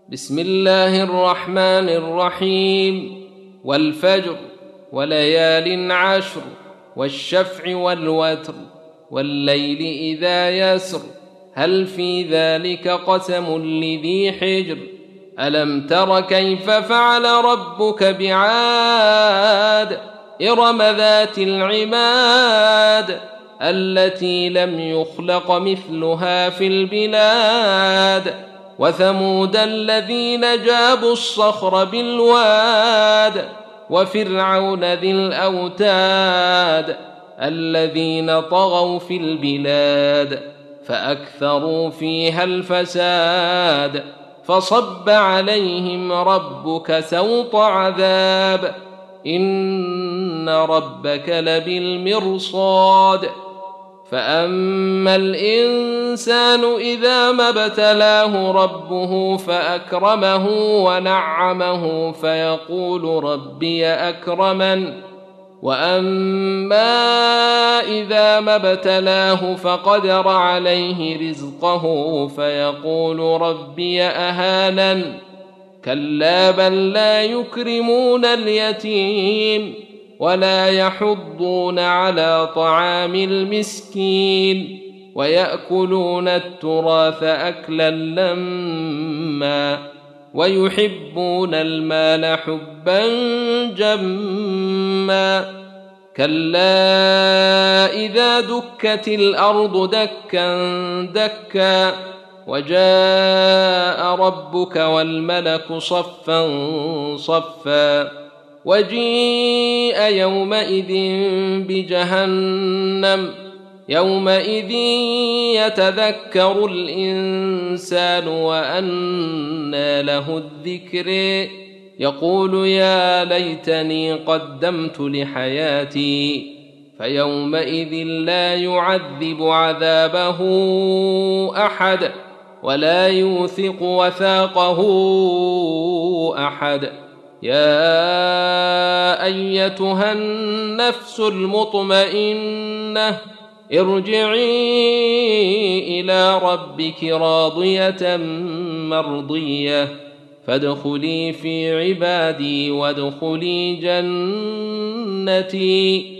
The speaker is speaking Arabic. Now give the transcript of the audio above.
بسم الله الرحمن الرحيم. والفجر وليال عشر والشفع والوتر والليل إذا يسر هل في ذلك قسم لذي حجر ألم تر كيف فعل ربك بعاد إرم ذات العماد التي لم يخلق مثلها في البلاد وثمود الذين جابوا الصخر بالواد وفرعون ذي الأوتاد الذين طغوا في البلاد فأكثروا فيها الفساد فصب عليهم ربك سوط عذاب إن ربك لبالمرصاد فأما الإنسان إذا ما ابتلاه ربه فأكرمه ونعمه فيقول ربي أكرمن وأما إذا ما ابتلاه فقدر عليه رزقه فيقول ربي أهانن كلا بل لا يكرمون اليتيم ولا يحضون على طعام المسكين ويأكلون التراث أكلا لما ويحبون المال حبا جما كلا إذا دكت الأرض دكا دكا وجاء ربك والملك صفا صفا وجيء يومئذ بجهنم يومئذ يتذكر الإنسان وأنى له الذكر يقول يا ليتني قدمت لحياتي فيومئذ لا يعذب عذابه أحد ولا يوثق وثاقه أحد يا أيتها النفس المطمئنة ارجعي إلى ربك راضية مرضية فادخلي في عبادي وادخلي جنتي